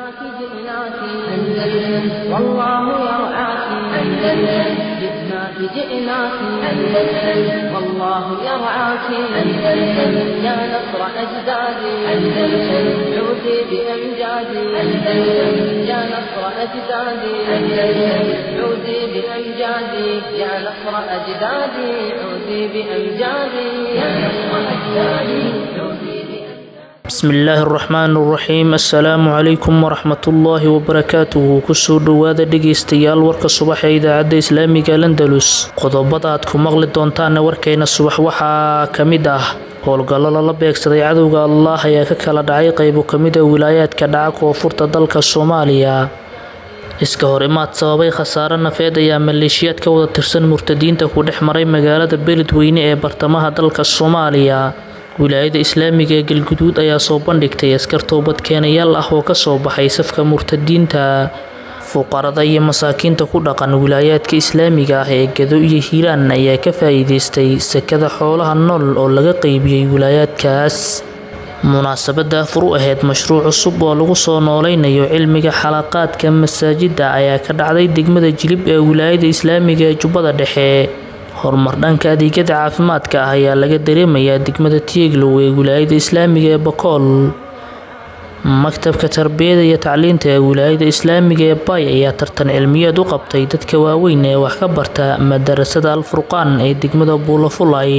جئناك جئناك أندلس والله يرعاك أندلس جئناك جئناك أندلس والله يرعاك أندلس يا نصر أجدادي أندلس عودي بأمجادي أندلس يا نصر أجدادي أندلس عودي بأمجادي يا نصر أجدادي عودي بأمجادي يا نصر أجدادي عودي بسم الله الرحمن الرحيم السلام عليكم ورحمة الله وبركاته كسو دوادا dhegeystayaal warka subax ee idaacada islaamiga Landalus qodobada aad ku maqli doontaan warkeena subax waxa kamid ah howlgallo la beegsaday cadawga Allah ayaa ka kala dhacay qaybo kamid ah wilaayadka dhaca koonfurta dalka Soomaaliya iska horimaad sababay khasaare nafeed ayaa maleeshiyad ka wada tirsan murtadiinta ku dhex maray magaalada Beledweyne ee bartamaha dalka Soomaaliya wilaayada islaamiga ee galguduud ayaa soo bandhigtay askar toobad keenayaal ah oo ka soo baxay safka murtadiinta fuqarada iyo masaakiinta ku dhaqan wilaayadka islaamiga ah ee Gado iyo Hiiraan ayaa ka faa'iideystay sakada xoolaha nool oo laga qaybiyay wilaayadkaas munaasabada furu ahayd mashruuc cusub oo lagu soo nooleynayo cilmiga xalaqaadka masaajida ayaa ka dhacday degmada Jilib ee wilaayada islaamiga ee Jubbada Dhexe horumar dhanka adeegyada caafimaadka ah ayaa laga dareemayaa degmada Tieglow ee wilaayada islaamiga ee Bakool maktabka tarbiyada iyo tacliinta ee wilaayada islaamiga ee Bay ayaa tartan cilmiyeed u qabtay dadka waaweyn ee wax ka barta madarasada Al-Furqaan ee degmada Buulafulay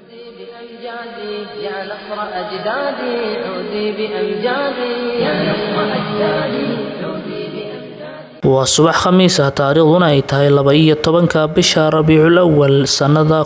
يا نصر أجدادي عودي بأمجادي يا نصر أجدادي عودي بأمجادي waa subax khamiis ah taariikhduna ay tahay 12 bisha Rabiicul Awwal sanada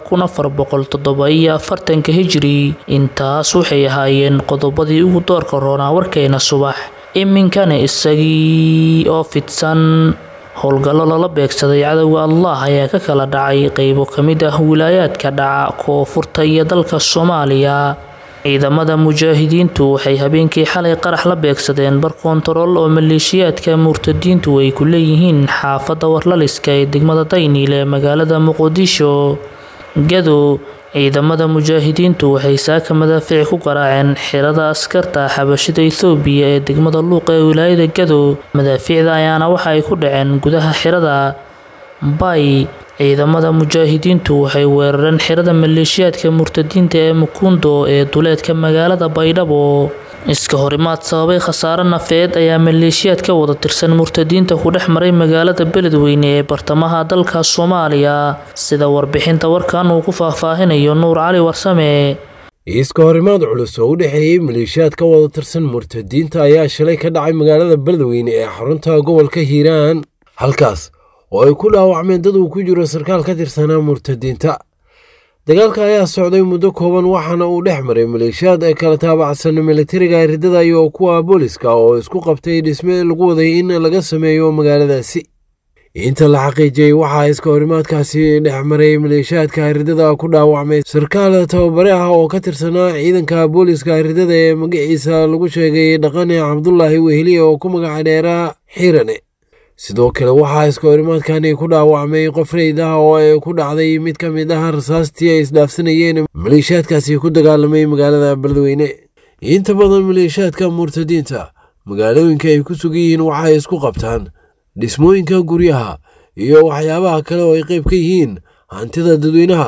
1447 Hijri intaas waxay ahaayeen qodobadii ugu doorka roona warkeena subax iminkana isagii oo fidsan howlgallo la beegsaday cadawga Allah ayaa ka kala dhacay qaybo kamid ah wilaayadka dhaca koonfurta iyo dalka Soomaaliya ciidamada mujaahidiintu waxay habeenkii xalay qarax la beegsadeen bar kontarool oo maleeshiyadka murtadiintu ay ku leeyihiin xaafadda Warlaliska ee degmada Daynile ee magaalada Muqdisho Gado ciidamada mujaahidiintu waxay saaka madaafiic ku garaaceen xirada askarta xabashida Itoobiya ee degmada Luuq ee wilaayada Gado madaafiicda ayaana waxa ay ku dhaceen gudaha xirada Bay ciidamada mujaahidiintu waxay weerareen xirada maleeshiyadka murtadiinta ee Mukundo ee duleedka magaalada Baydhabo iska horimaad sababay khasaare nafeed ayaa maleeshiyad ka wada tirsan murtadiinta ku dhex maray magaalada Beledweyne ee bartamaha dalka Soomaaliya sida warbixinta warkan uu ku faahfaahinayo Nuur Cali Warsame iska horimaad culus oo u dhaxeeyay maleeshiyad ka wada tirsan murtadiinta ayaa shalay ka dhacay magaalada Beledweyne ee xarunta gobolka Hiiraan halkaas oo ay ku dhaawacmeen dad uu ku jiro sarkaal ka tirsanaa murtadiinta dagaalka ayaa socday muddo kooban waxaana uu dhex maray maleeshiyad ay kala taabacsan militariga ridada iyo kuwa booliska oo isku qabtay dhisme lagu waday in laga sameeyo magaaladaasi inta la xaqiijiyay waxaa iska horimaadkaasi dhex maray maleeshiyadka ridada ku dhaawacmay sarkaal tababare ah oo ka tirsanaa ciidanka booliska ridada ee magaciisa lagu sheegay Dhaqane Cabdullaahi Weheli oo ku magac dheeraa Xiirane sidoo kale waxaa iska horimaadkani ku dhaawacmay qof reyd ah oo ay ku dhacday mid ka mid ah rasaastii ay isdhaafsanayeen maleeshiyadkaasi ku dagaalamay magaalada Beledweyne inta badan maleeshiyadka murtadiinta magaalooyinka ay ku sugan yihiin waxay isku qabtaan dhismooyinka guryaha iyo waxyaabaha kale oo ay qayb ka yihiin hantida dadweynaha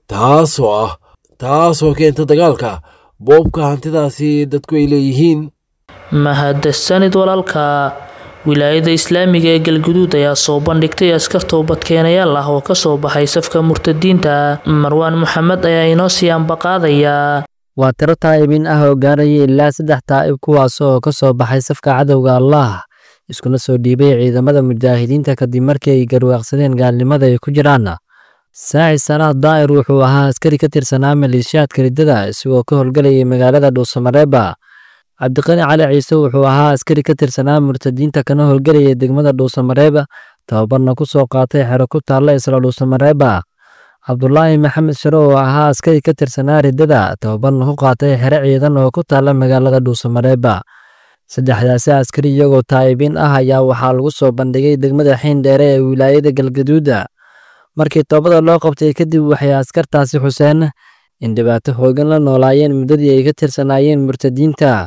taasoo keenta dagaalka boobka hantidaasi dadku ay leeyihiin mahadsanid walaalka wilaayada islaamiga ee galguduud ayaa soo bandhigtay askar toobad keenayaal ah oo ka soo baxay safka murtadiinta Marwaan Maxamed ayaa inoo sii ambaqaadaya waa tiro taa'ibin ah oo gaaraya ilaa 3 taa'ib kuwaas oo ka soo baxay safka cadawga Allah iskuna soo dhiibay ciidamada mujaahidiinta kadib markii ay garwaaqsadeen gaalnimada ay ku jiraan Saaci Salaad Daa'ir wuxuu ahaa askari ka tirsanaa maleeshiyadka ridada isagoo ka howlgalayay magaalada Dhuusamareeba Cabdiqani Cali Ciise wuxuu ahaa askari ka tirsanaa murtadiinta kana howlgalayay degmada Dhuusamareeba tababarna ku soo qaatay xero ku taalla isla Dhuusamareeba Cabdullaahi Maxamed Sharo oo ahaa askari ka tirsanaa ridada tababarna ku qaatay xero ciidan oo ku taalla magaalada Dhuusamareeba saddexdaasi askari iyagoo taa'ibin ah ayaa waxaa lagu soo bandhigay degmada Xiindheere ee wilaayada Galgaduud markii toobada loo qabtay kadib waxay askartaasi xuseen in dhibaato hoogan la noolaayeen muddadii ay ka tirsanaayeen murtadiinta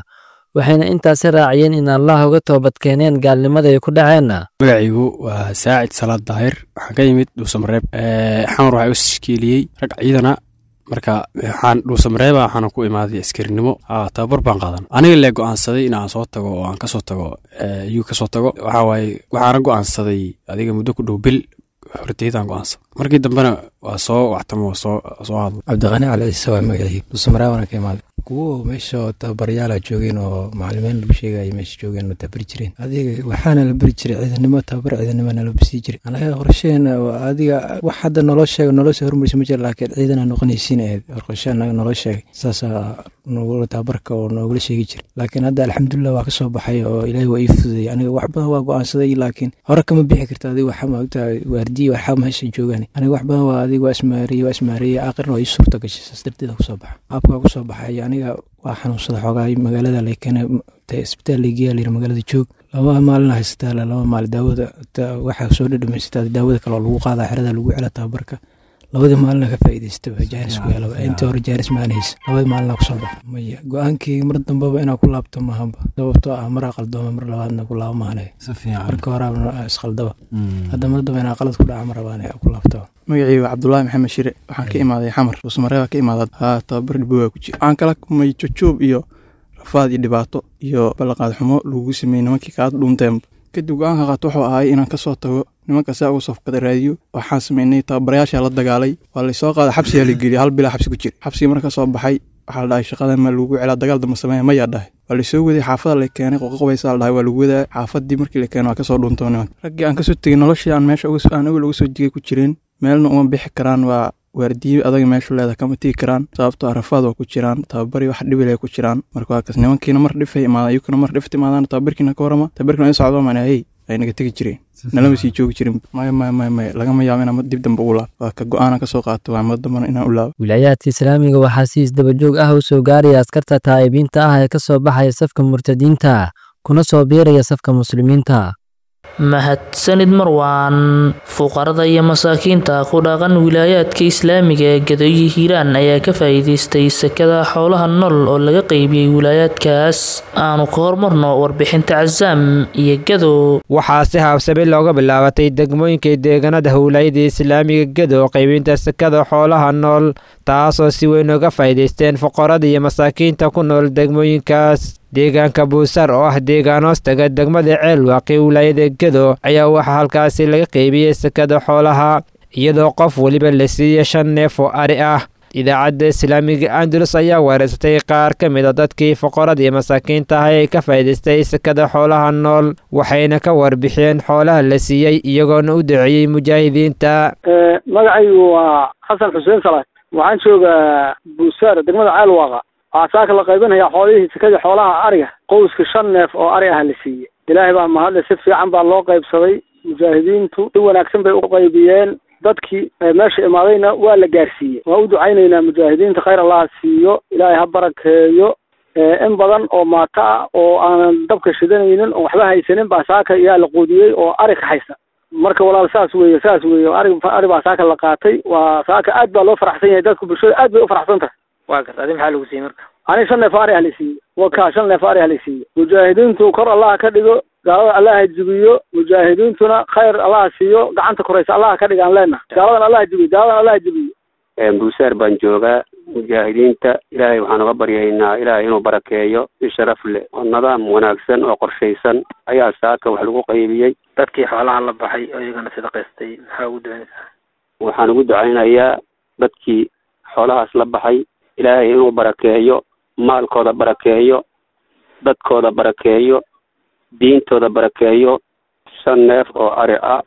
waxayna intaasi raaciyeen in allah uga toobad keeneen gaalnimada ay ku dhaceen. magacaygu waa saacid salaad daahir waxaan ka yimid dhuusamareeb xamar waxaa u tashkiiliyey rag ciidana marka waxaan dhuusamareeba waxaana ku imaaday askarinimo tababar baan qaadan aniga lee go'aansaday in aan soo tago oo aan kasoo tago yuu kasoo tago waxaa waaye waxaana go'aansaday adiga muddo ku dhow bil horteydaan go'aansaday markii dambena waa soo wactamo soo hadlo cabdiqani cali ciise waa magacayga dhuusamareebana ka imaaday kuwo meesha tababaryaala joogeen oo macallimiin lagu sheegayay meesha joogeen oo tababari jireen adiga waxaana la bari jiray ciidanimo tababar ciidanimo nala bisi jiray anaga qorsheena adiga wax hadda nolol sheego nolol soo hormarisa ma jiro laakiin ciidana noqonaysiin ee qorsheena nolol sheegay saasa nagu tababarka oo nagu sheegi jiray laakiin hadda alxamdulillah waa ka soo baxay oo ilaahay waa ii fududay aniga wax badan waa go'aansaday laakiin hore kama bixi karta adiga waxa ma ogtahay waardiye waxa meesha joogaan aniga wax badan waa adiga waa ismaariyay aakhirna waa ii suurta gashay saasdarteeda ku soo baxay abka ku soo baxay aniga waa xanuunsada xogaay magaalada la keenay isbitaal la geeyay magaalada joog laba maalin haystaa laba maalin daawada waxa soo dhadhameystaa daawada kale oo lagu qaadaa xirada lagu cila tababarka labada maalin ka faa'iideystay jaaris ku yaala inta hore jaaris maanis labada maalin ku soo baxay maya go'aankii mar dambaba inaan ku laabto maahanba sababtoo ah mar qaldooma mar labaadna ku laabo maahanay marka hore isqaldaba hadda mar dambana inaan qalad ku dhaca mar labaadna ku laabto magacaygu cabdullaahi maxamed shire waxaan ka imaaday xamar dhuusamareeb ka imaaday tababar dhibaa ku jira aan kala kumay jojob iyo rafaad iyo dhibaato iyo balaqaad xumo lagu sameeyay nimankii kaad dhunteen kadib go'aanka qaat wuxuu ahaa inaan ka soo tago nimanka saa ugu safkada raadiyo waxaan sameynay tababarayaasha la dagaalay waa la soo qaaday xabsiga la geliyay hal bilaa xabsi ku jira xabsiga marka soo baxay waxaa la dhahay shaqada ma lagu celaa dagaal dama sameeyo ma yaa dhahay waa la soo waday xaafada la keenay qoqobaysa la dhahay waa lagu wadaa xaafadii markii la keenay waa ka soo dhuntoonay raggii aan ka soo tagay noloshii aan meesha ugu soo jigay ku jireen meelna uma bixi karaan waa waardiye adag meesha leedahay kama tigi karaan sababtoo arafaad waa ku jiraan tababari wax dhibilay ku jiraan marka waa kas nimankiina mar dhifay imaadaan iyaguna mar dhifta imaadaan tababarkiina ka warama tababarkiina ay socdo maanay ay naga tagi jireen nalama sii joogi jirin maya lagama yaabo inaan dib dambe u laab waa ka go'aan ka soo qaato waa mid dambe inaan u laab wilaayadka islaamiga waxaa si isdaba joog ah u soo gaaraya askarta taa'ibiinta ah ee ka soo baxaya safka murtadiinta kuna soo biiraya safka muslimiinta mahadsanid marwaan fuqarada iyo masaakiinta ku dhaqan wilaayaadka islaamiga ee Gadoyo Hiiraan ayaa ka faa'iideystay sakada xoolaha nool oo laga qaybiyay wilaayaadkaas aanu ka hormarno warbixinta Cazaam iyo Gado waxaa si habsami looga bilaabatay degmooyinka deegaanada wilaayada islaamiga Gado qaybinta sakada xoolaha nool taasoo si weyn uga faa'iideysteen fuqarada iyo masaakiinta ku nool degmooyinkaas deegaanka Buusar oo ah deegaan hoostaga degmada Ceelwaaqi wilaayada Gado ayaa waxaa halkaasi laga qaybiyay sakada xoolaha iyadoo qof waliba la siiyay 5 neef oo ari ah idaacadda islaamiga Andalus ayaa wareysatay qaar ka mid ah dadkii fuqarada iyo masaakiinta ah ee ka faa'iideystay sakada xoolaha nool waxayna ka warbixiyeen xoolaha la siiyay iyagoona u duceeyay mujaahidiinta magacaygu waa xasan xuseen salaad waxaan joogaa Buusar degmada Ceelwaaqa asaaka la qaybinaya xoolihii sakada xoolaha ariga qoyska 5 neef oo ari ah la siiyay ilaahay baa mahad si fiican baa loo qaybsaday mujaahidiintu si wanaagsan bay u qaybiyeen dadkii meesha imaadayna waa la gaarsiiyay waa u ducaynaynaa mujaahidiinta khayr Allah siiyo ilaahay ha barakeeyo in badan oo maata oo aan dabka shidanaynin oo waxba haysanin baa saaka yaa la qoodiyay oo ari ka haysa marka walaal saas weeye ari baa saaka la qaatay waa saaka aad baa loo faraxsan yahay dadku bulshada aad bay u faraxsan tahay waa gartay maxaa lagu siiyay marka ani 5 neef ari ahli siiyay waa 5 neef ari ahli siiyay mujaahidiintu kor Allah ka dhigo gaalada Allah jibiyo mujaahidiintuna khayr Allah siiyo gacanta koraysa Allah ka dhigaan leena gaalada Allah jibiyo Buusar baan joogaa mujaahidiinta ilaahay waxaan uga baryaynaa ilaahay inuu barakeeyo si sharaf leh oo nidaam wanaagsan oo qorshaysan ayaa saaka wax lagu qaybiyay dadkii xoolaha la baxay oo iyagana sadaqaystay maxaa ugu ducaynaysaa waxaan ugu ducaynayaa dadkii xoolahaas la baxay ilaahay inuu barakeeyo maalkooda barakeeyo dadkooda barakeeyo diintooda barakeeyo 5 neef oo ari ah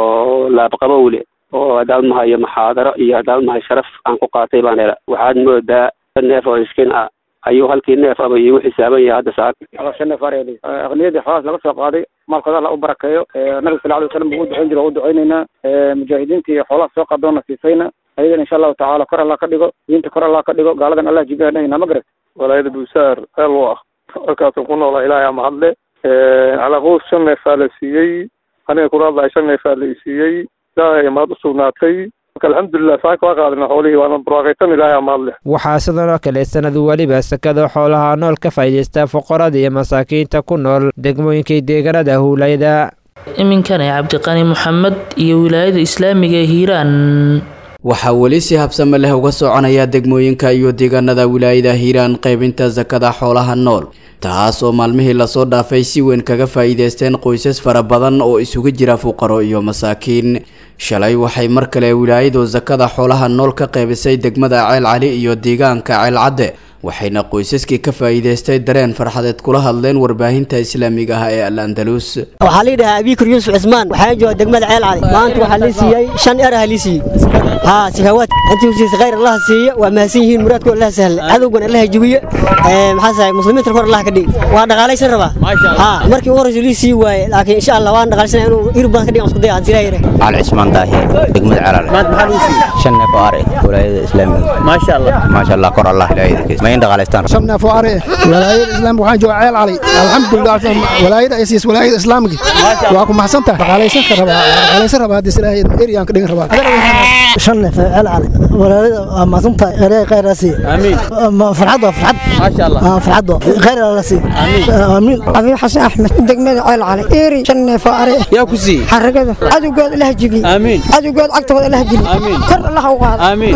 oo laabqabow leh oo hadaad mahayo maxaadaro iyo hadaad mahay sharaf aan ku qaatay baan hela waxaad moodaa 5 neef oo iskin ah ayuu halkii neef aba iigu xisaaban yahay hadda saaka 5 neef ari aqniyadii xoolahaas laga soo qaaday maalkooda la u barakeeyo nabi sallallahu alayhi wasallam ugu ducayn jiray oo ducaynaynaa mujaahidiinta iyo xoolaha soo qaadona siisayna ayadana insha Allah taala kor Allah ka dhigo diinta kor Allah ka dhigo gaaladan Allah jibaanayna magrad walaayada Buusar Ceelwaaq halkaas ku nool ilaahay ma hadle على قوس شن فالسيي أنا كراد عشان فالسيي لا ما تصوناتي alxamdulilah saaka waa qaadina xoolihii waana barwaaqaysan ilaahay ama hadle waxaa sidoo kale sanad waliba sakada xoolaha nool ka faa'iideysta fuqarada iyo masaakiinta ku nool degmooyinka deegaanada hawlayada iminkana cabdiqani maxamed iyo wilaayada islaamiga ee hiiraan waxaa weli si habsame leh uga soconaya degmooyinka iyo deegaanada wilaayada hiiraan qaybinta sakada xoolaha nool taas oo maalmihii lasoo dhaafay si weyn kaga faa'iideysteen qoysas fara badan oo isugu jira fuqaro iyo masaakiin shalay waxay mar kale wilaayadu sakada xoolaha nool ka qaybisay degmada Ceel Cali iyo deegaanka Ceel Cadde waxayna qoysaskii ka faa'iideystay dareen farxadeed kula hadleen warbaahinta islaamiga ah ee Al-Andalus waxaa la yiraahdaa Abi Kuryus Usmaan waxaa jooga degmada Ceel Cali maanta waxaa la siiyay 5 eraha la siiyay sikawaad intii si khayr Allah siiyo waa mahadsanyihiin muraadku Allah sahal cadowgan Allah jabiyo maxaa saay muslimiinta kor Allah ka dhig waa dhaqaalaysan rabaa markii uu rasuuli sii waayay laakiin insha Allah waan dhaqaalaysan inuu irban ka dhigo isku day aan silaayay Al Ismaan Daahir degmada Ceel Cali maanta maxaa lu siiyay 5 faare wilaayada islaamiga ma sha Allah kor Allah ilaahay ما يندغالستان شمنا فواري ولاية الإسلام وحان جو عيل علي الحمد لله ولاية أسيس ولاية إسلامك وأكو محسنته على سكر ربا على سكر ربا هذه سلاهي إيريان كدين ربا شمنا في عيل علي ولاية محسنته غير راسي آمين فرحضة ما شاء الله فرحضة غير راسي آمين أبي حسن أحمد دقمة عيل علي إيري شمنا فواري يا كوسي حركة عدو قال الله جبي آمين عدو قال أكتر الله جبي آمين كر الله وقال آمين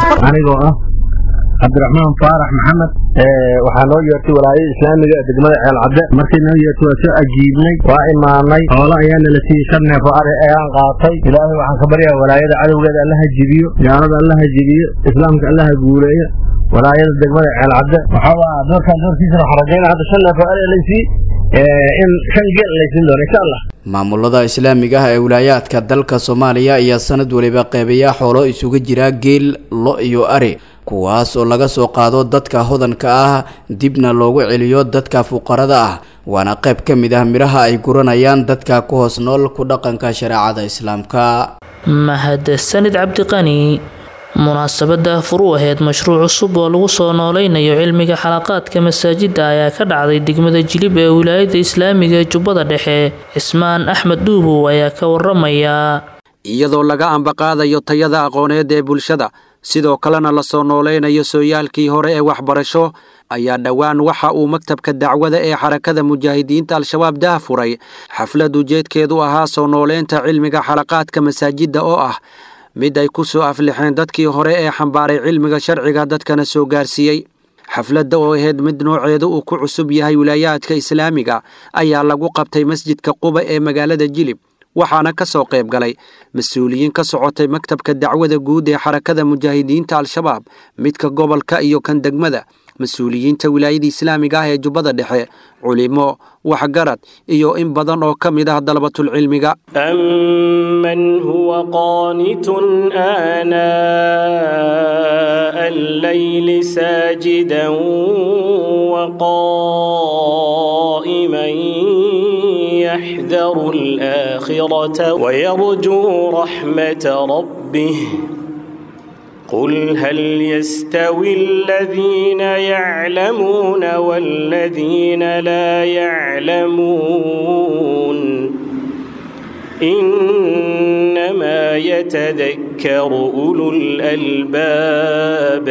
عبد الرحمن فارح محمد waxaa noo yeertay walaayada islaamiga ee degmada Ceel Cadde markii noo yeertay waa soo ajiibnay waa imaanay xoolo ayaana la siiyay 5 neef oo ari ayaan qaatay ilaahay waxaan ka baryaa walaayada cadowgeeda Allah ha jibiyo yaanada Allah ha jibiyo islaamka Allah ha guuleeyo walaayada degmada Ceel Cadde waxa waa doorkiisa xarageena hadda 5 neef oo ari la siiyay in 5 geel la siin doono insha Allah maamulada islaamiga ah ee wilaayaadka dalka Soomaaliya ayaa sanad waliba qeybiya xoolo isugu jira geel lo iyo ari kuwaas oo laga soo qaado dadka hodanka ah dibna loogu celiyo dadka fuqarada ah waana qayb ka mid ah miraha ay guranayaan dadka ku hoos nool ku dhaqanka shariicada islaamka mahadsanid cabdiqani munaasabada furuuheed mashruuc cusub oo lagu soo nooleynayo cilmiga xalaqaadka masaajida ayaa ka dhacday degmada Jilib ee wilaayada islaamiga ee Jubbada Dhexe Ismaan Axmed Duubo ayaa ka waramaya iyadoo laga ambaqaadayo tayada aqooneed ee bulshada sidoo kalena la soo nooleynayo sooyaalkii hore ee waxbarasho ayaa dhawaan waxa uu maktabka dacwada ee xarakada mujaahidiinta al-shabaab daafuray xaflad ujeedkeedu ahaa soo nooleynta cilmiga xalaqaadka masaajida oo ah mid ay ku soo aflixeen dadkii hore ee xambaaray cilmiga sharciga dadkana soo gaarsiiyey xafladda oo ahayd mid nooceedu uu ku cusub yahay wilaayaadka islaamiga ayaa lagu qabtay masjidka Quba ee magaalada Jilib waxaana ka soo qayb galay mas'uuliyiin ka socotay maktabka dacwada guud ee xarakada mujaahidiinta al-shabaab midka gobolka iyo kan degmada mas'uuliyiinta wilaayada islaamiga ah ee Jubbada Dhexe culimo waxgarad iyo in badan oo kamid ah dalabatul cilmiga amman huwa qanitun ana al-layli sajidan wa qa'iman يحذر الآخرة ويرجو رحمة ربه قل هل يستوي الذين يعلمون والذين لا يعلمون إنما يتذكر أولو الألباب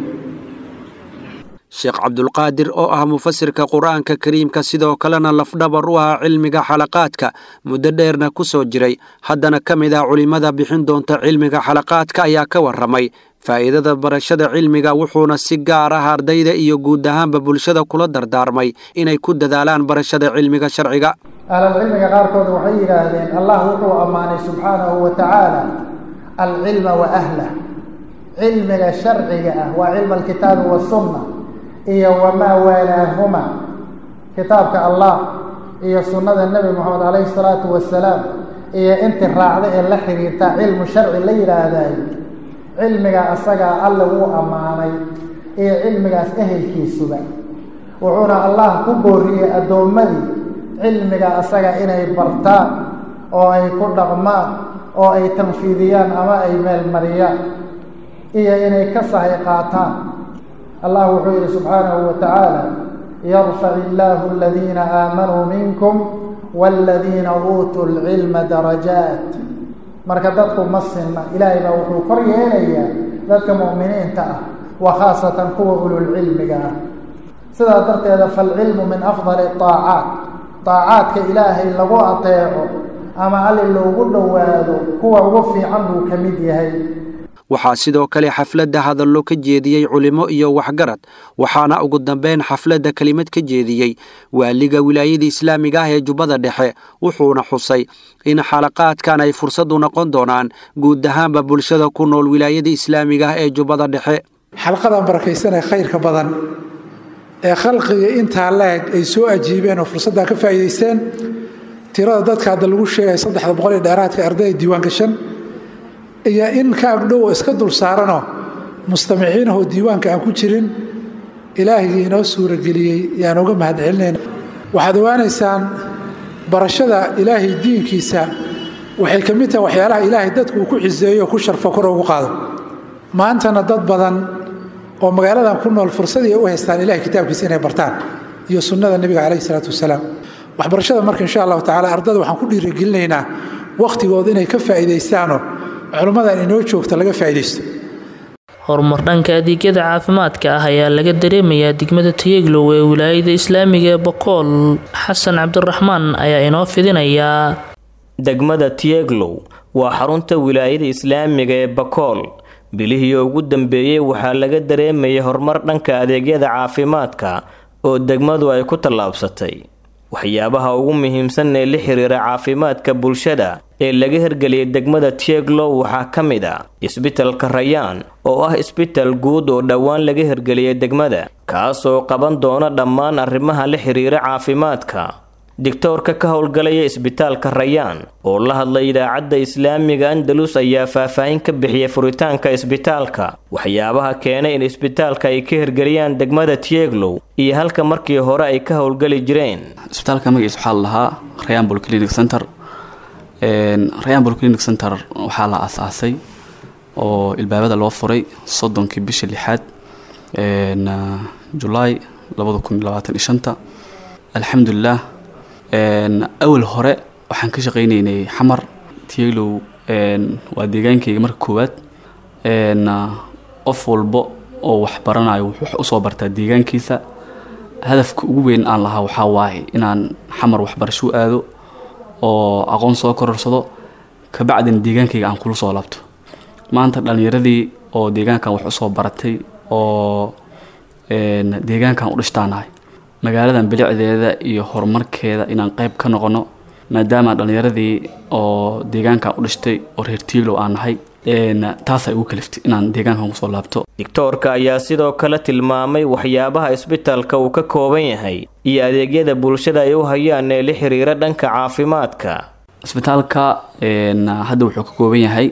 Sheekh Cabdulqaadir oo ah mufasirka Quraanka Kariimka sidoo kalena lafdhabar u ah cilmiga xalaqaadka muddo dheerna ku soo jiray haddana kamid ah culimada bixin doonta cilmiga xalaqaadka ayaa ka waramay faa'iidada barashada cilmiga wuxuuna si gaar ah ardayda iyo guud ahaanba bulshada kula dardaarmay inay ku dadaalaan barashada cilmiga sharciga cilmiga qaarkood waxay yiraahdeen Allah wuxuu amaanay subhanahu wa ta'ala al-ilma wa ahlihi cilmiga sharciga ah waa cilmu al-kitaab wa sunnah iyo wama walaahuma kitaabka Allah iyo sunnada nabi Muhammad alayhi salatu wasalaam iyo inta raacda ee la xiriirta cilmu sharci la yiraahday cilmiga asaga alla wuu amaanay iyo cilmigaas ehelkiisuba wuxuuna Allah ku booriyay adoomadii cilmiga asaga inay bartaan oo ay ku dhaqmaan oo ay tanfiidiyaan ama ay meel mariyaan iyo inay ka sahay qaataan الله وحده سبحانه وتعالى يرفع الله الذين آمنوا منكم والذين أوتوا العلم درجات marka dadku ma sinna ilaahay baa wuxuu kor yeelayaa dadka mu'miniinta ah wa khaasatan kuwa ululcilmiga ah sidaa darteeda falcilmu min afdali aacaat aacaadka ilaahay lagu ateeco ama alli loogu dhowaado kuwa ugu fiican buu ka mid yahay waxaa sidoo kale xafladda hadallo ka jeediyey culimo iyo waxgarad waxaana ugu dambeyn xafladda kelimad ka jeediyey waaliga wilaayada islaamiga ah ee jubbada dhexe wuxuuna xusay in xalaqaadkan ay fursad u noqon doonaan guud ahaanba bulshada ku nool wilaayada islaamiga ah ee jubbada dhexe xalqadan barakaysanee khayrka badan ee khalqiga intaa la-eg ay soo ajiibeen oo fursaddaa ka faa'iidaysteen tirada dadka hadda lagu sheegay 300 iyo dheeraadka ardayda diiwaan gashan iyo in ka agdhow iska dul saaranoo mustamaciinahoo diiwaanka aan ku jirin ilaahigii inoo suurageliyey yaan uga mahadcelinayna waxaad ogaanaysaan barashada ilaahay diinkiisa waxay ka mid tahay waxyaalaha ilaahay dadku uu ku ciseeyo ku sharfo kor ugu qaado maantana dad badan oo magaaladan ku nool fursadii ay u haystaan ilaahay kitaabkiisa inay bartaan iyo sunnada nebiga calayhi salaatu wasalaam waxbarashada marka insha allahu tacaala ardada waxaan ku dhiirigelinaynaa wakhtigooda inay ka faa'iidaystaanoo culummadan inoo joogta laga faa'iidaysto horumar dhanka adeegyada caafimaadka ah ayaa laga dareemayaa degmada Tayaglow ee wilaayada islaamiga ee Boqol xasan cabdiraxmaan ayaa inoo fidinayaa degmada Tayaglow waa xarunta wilaayada islaamiga ee Boqol bilihii ugu dambeeyay waxaa laga dareemayay horumar dhanka adeegyada caafimaadka oo degmadu ay ku tallaabsatay waxyaabaha ugu muhiimsan ee la xiriira caafimaadka bulshada ee laga hirgeliyay degmada Tayaglow waxaa ka mid ah isbitaalka Rayaan oo ah isbitaal guud oo dhawaan laga hirgeliyay degmada kaas oo qaban doona dhammaan arrimaha la xiriira caafimaadka دكتورka ka howlgalaya isbitaalka Rayaan oo la hadlay idaacadda Islaamiga Andalus ayaa faahfaahin ka bixiyay furitaanka isbitaalka waxyaabaha keenay in isbitaalka ay ka hirgeliyaan degmada Tayaglow iyo halka markii hore ay ka howlgali jireen isbitaalka magaciisa waxaa lahaa Rayaan Polyclinic Center Rayaan Polyclinic Center waxaa la aasaasay oo ilbaabada loo furay 30kii bishii 6aad July 2025 alxamdulillah أول هراء وحن كشقيني حمر تيلو waa deegaankayga marka koowaad qof walba oo wax baranayo wuxuu u soo bartaa deegaankiisa hadafka ugu weyn aan lahaa waxa waaye inaan xamar waxbarasho aado oo aqoon soo korarsado ka bacdin deegaankayga aan kula soo laabto maanta dhalinyaradii oo deegaankan wax u soo baratay oo deegaankan u dhishtaanahay magaaladan bilicdeeda iyo horumarkeeda inaan qayb ka noqono maadaama dhalinyaradii oo deegaankan u dhashtay oo reer Tayaglow aan nahay taas ay ugu kaliftay inaan deegaankan ku soo laabto دكتورka ayaa sidoo kale tilmaamay waxyaabaha isbitaalka uu ka kooban yahay iyo adeegyada bulshada ay u hayaan ee la xiriira dhanka caafimaadka isbitaalka hadda wuxuu ka kooban yahay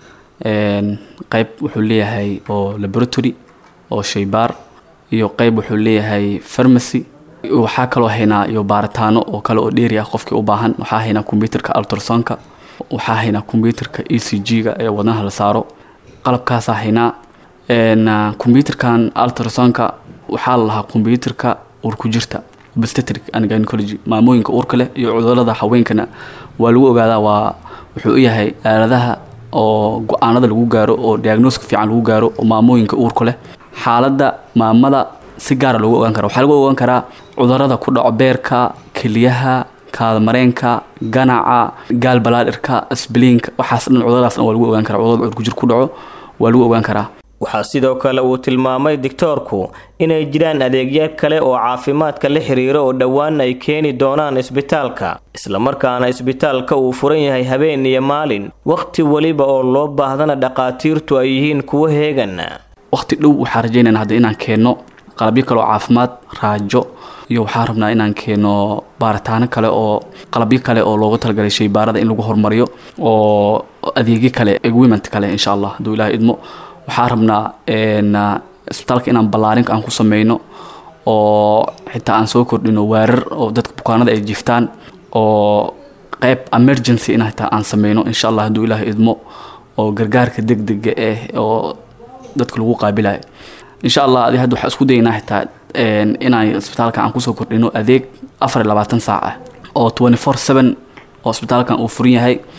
qayb wuxuu leeyahay oo laboratory oo shaybaar iyo qayb wuxuu leeyahay pharmacy waxaa kaloo haynaa iyo baaritaano oo kale oo dheeri ah qofkii u baahan waxaa haynaa computerka ultrasoundka waxaa haynaa computerka ECG-ga ee wadnaha la saaro qalabkaas haynaa computerkan ultrasoundka waxaa la lahaa computerka uur ku jirta obstetric and gynecology maamooyinka uurka leh iyo cudurrada haweenkana waa lagu ogaadaa waa wuxuu u yahay aaladaha oo go'aanada lagu gaaro oo diagnosis fiican lagu gaaro oo maamooyinka uurka leh xaaladda maamada si gaar ah lagu ogaan karo waxa lagu ogaan karaa cudurrada ku dhaco beerka kaliyaha kaada mareenka ganaca gaal balaadirka asbiliinka waxaas dhan cuduradaas waa lagu ogaan karaa cudurada ku jir ku dhaco waa lagu ogaan karaa waxaa sidoo kale uu tilmaamay doctorku inay jiraan adeegyo kale oo caafimaadka la xiriira oo dhawaan ay keeni doonaan isbitaalka isla markaana isbitaalka uu furan yahay habeen iyo maalin waqti waliba oo loo baahdana dhaqaatiirtu ay yihiin kuwa heegan waqti dhow waxaan rajaynaynaa hadda inaan keeno qalabyo kale oo caafimaad raajo iyo waxaan rabnaa inaan keeno baaritaano kale oo qalabyo kale oo loogu talagalay shaybaarada in lagu horumariyo oo adeegyo kale equipment kale insha Allah hadduu Ilaahay idmo waxaan rabnaa isbitaalka inaan ballaarin aan ku sameyno oo xitaa aan soo kordhino waarar oo dadka bukaanada ay jiftaan oo qayb emergency in xitaa aan sameyno insha Allah hadduu Ilaahay idmo oo gargaarka degdega ah oo dadka lagu qaabilayo insha Allah hadii hadda waxa isku daynaa xitaa inaan isbitaalka aan ku soo kordhino adeeg 24 saac ah oo 24/7 oo isbitaalkan uu furan yahay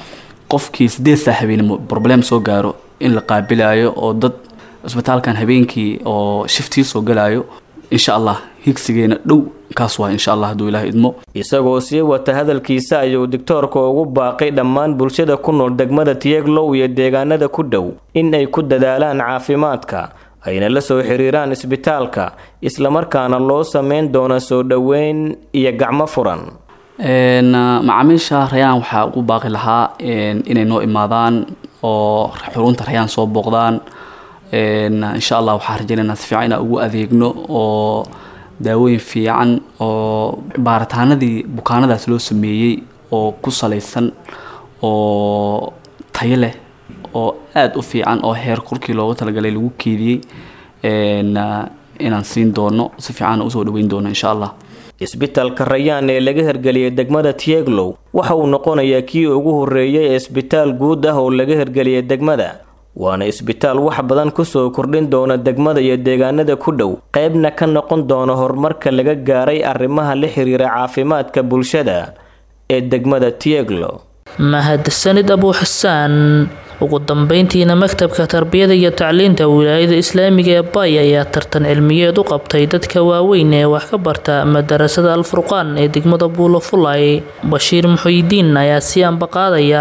qofkii 8 saac habeenimo problem soo gaaro in la qaabilayo oo dad isbitaalkan habeenkii oo shiftii soo galayo insha Allah higsigeena dhow kaas waa insha Allah haduu Ilaahay idmo. isagoo sii wata hadalkiisa ayuu doctorka ugu baaqay dhammaan bulshada ku nool degmada Tieglow iyo deegaanada ku dhow in ay ku dadaalaan caafimaadka ayna la soo xiriiraan isbitaalka isla markaana loo sameyn doona soo dhaweyn iyo gacmo furan. macaamiisha Rayaan waxa ugu baaqi lahaa inay noo imaadaan oo xarunta Rayaan soo booqdaan insha Allah waxa rajaynaynaa si fiican ugu adeegno oo daawooyin fiican oo baaritaanadii bukaanadaas loo sameeyay oo ku saleysan oo tayo leh oo aad u fiican oo heer kurkii looga talagalay lagu keediyay inaan siin doono si fiican u soo dhaweyn doono insha Allah. isbitaalka Rayaan ee laga hirgeliyay degmada Tieglow waxa uu noqonayaa kii ugu horeeyay ee isbitaal guud ah oo laga hirgeliyay degmada waana isbitaal wax badan ku soo kordhin doona degmada iyo deegaanada ku dhow qaybna ka noqon doona horumarka laga gaaray arrimaha la xiriira caafimaadka bulshada ee degmada Tieglow. mahadsanid Abu Xasaan. ugu dambeyntiina maktabka tarbiyada iyo tacliinta wilaayada islaamiga ee Bay ayaa tartan cilmiyeed u qabtay dadka waaweyn ee wax ka barta madarasada Al-Furqaan ee degmada Buulafulay. Bashiir Muxyidiin ayaa si anba qaadaya.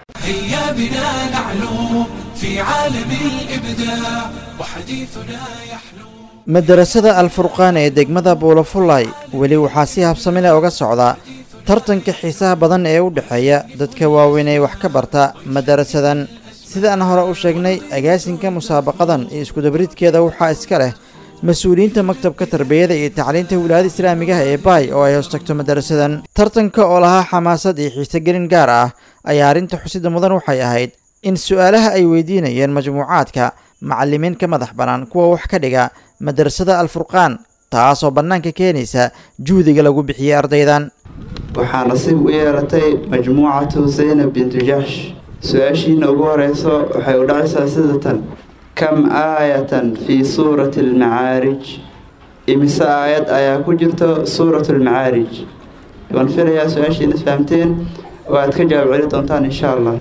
madarasada Al-Furqaan ee degmada Buulafulay weli waxaa si habsami leh uga socda tartanka xiisaha badan ee u dhaxeeya dadka waaweyn ee wax ka barta madarasadan. sidaan hore u sheegnay agaasinka musaabaqadan iyo isku dabridkeeda waxaa iska leh mas'uuliyiinta maktabka tarbiyada iyo tacliinta wilaayada islaamiga ee Bay oo ay hoos tagto madarasadan. tartanka oo lahaa xamaasad iyo xiise gelin gaar ah ayaa arrinta xusida mudan waxay ahayd in su'aalaha ay weydiinayeen majmuucaadka macallimiin ka madax bannaan kuwa wax ka dhiga madarasada Al-Furqaan taasoo bannaanka keenaysa juhdiga lagu bixiyay ardaydan. waxaa nasiib u yeelatay majmuucatu Zaynab bintu Jahsh. su-aashiina ugu horeyso waxay u dhacaysaa sidatan: kam aayatan fii suurati almacaarij? imise aayad ayaa ku jirto suuratu almacaarij? waan filayaa su-aashiina isfahamteen oo aad ka jawaab celi doontaan insha Allah.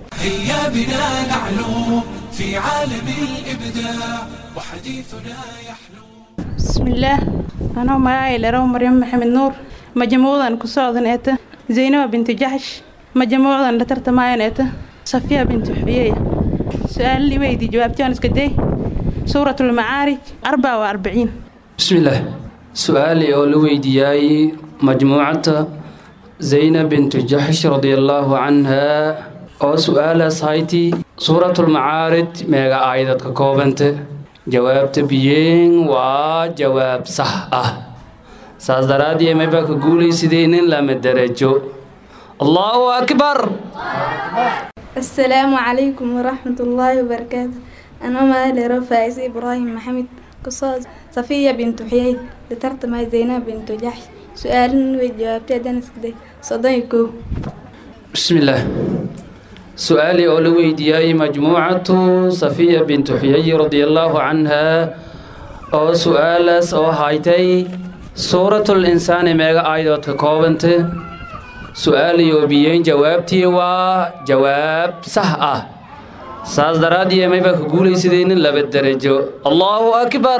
bismillaah anoo magacay laraw Maryam Maxamed Nuur majmuucadan ku socdan eeta Zaynab bintu Jahsh majmuucadan la tartamayaan eeta Safiya bintu Xuyay. su'aal li weydi jawaabtaan iska day suuratul macaarij 44. bismillaah su'aali oo la weydiiyay majmuucada Zaynab bintu Jahsh radiyallahu anha oo su'aalaas hayti suuratul macaarij meega aayad ka koobante jawaabta biyeen waa jawaab sax ah saas daraadii ma baa ka guulaysideen lama darajo. Allahu akbar. السلام عليكم ورحمة الله وبركاته. أنا مالي رفايز إبراهيم محمد قصاص صفية بنت حيي لترتم زينب بنت جحش. سؤال وجوابتي دنس كده صديقو. بسم الله. سؤالي أولوي دياي مجموعة صفية بنت حيي رضي الله عنها أو سؤال أو هايتي سورة الإنسان ميغا آيدوت كوبنتي سؤالي وبيين جوابتي وجواب صح ساز درادي ما يبقى قولي سيدين لبدرجو. الله أكبر.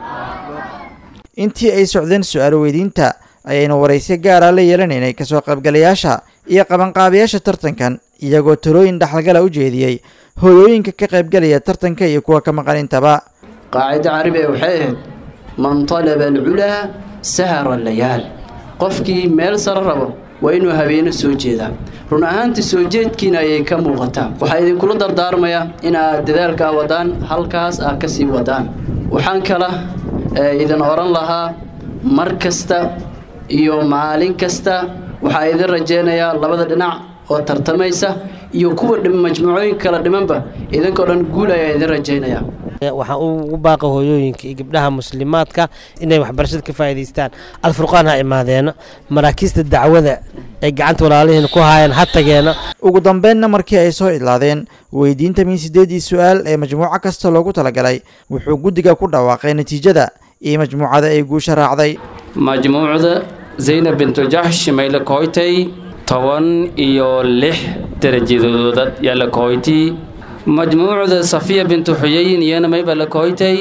intii ay socdeen su'aal weydiinta ayayna waraysi gaar ah la yeelanaynay ka soo qaybgalayaasha iyo qabanqaabiyaasha tartankan iyagoo talooyin dhaxalgala u jeediyey hooyooyinka ka qaybgalaya tartanka iyo kuwa ka maqan intaba. qaacida carabi waxay ahayd man talaba al-ula sahara al-layaal. qofkii meel sare rabo waa inuu habeeno soo jeedaa. run ahaantii soo jeedkiina ayay ka muuqataa. waxaa idinkula dardaarmaya inaad dadaalka wadaan halkaas aad ka sii wadaan. waxaan kala idin oran lahaa mar kasta iyo maalin kasta waxaa idin rajeynayaa labada dhinac oo tartamaysa iyo kuwa majmuucooyin kala dhimanba idinkoo dhan guul ayaa idin rajeynayaa. waxaan ugu baaqa hooyooyinka iyo gabdhaha muslimaadka inay waxbarashada ka faa'iidaystaan. Al-Furqaan ha imaadeena maraakiista dacwada ay gacanta walaalihiin ku haayeen ha tageena. ugu dambeynna markii ay soo idlaadeen weydiinta min 8 su'aal ee majmuuco kasta loogu talagalay wuxuu guddiga ku dhawaaqay natiijada iyo majmuucada ay guusha raacday. majmuucada Zaynab bintu Jahsh mayla koytay 16 darajadoodad yaa la kooytay majmuucda safiya bintu xuyayn iyana mayba la kooytay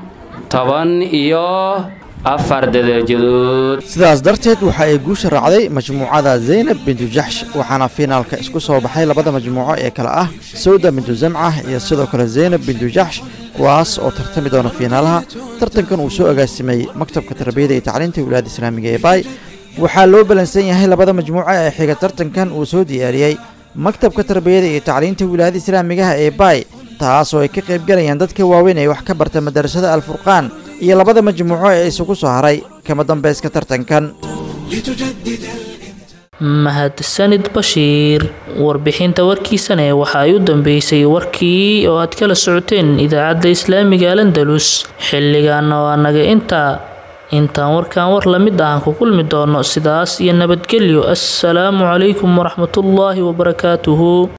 14 darajadood sidaas darteed waxa ay guusha raacday majmuucada Zaynab bintu Jahsh waxaana finaalka isku soo baxay labada majmuuco ee kala ah Sawda bintu Zam'ah iyo sidoo kale Zaynab bintu Jahsh kuwaas oo tartami doona finaalaha tartankan uu soo agaasimay maktabka tarbiyada iyo tacliinta wilaayada islaamiga ee Bay waxaa loo balansan yahay labada majmuuco ee xiga tartankan uu soo diyaariyay maktabka tarbiyada iyo tacliinta wilaayada islaamiga ee Bay taas oo ay ka qayb galayaan dadka waaweyn ee wax ka barta madrasada Al-Furqaan iyo labada majmuuco ee isugu soo haray kama dambayska tartankan mahadsanid Bashiir warbixinta warkiisana waxa ay u dambeysay warkii oo aad kala socoteen idaacadda Islaamiga Al-Andalus xilligan oo naga intaan warkan war la mid ah ku kulmi doono sidaas iyo nabadgelyo assalaamu calaykum waraxmatullaahi wabarakaatuhu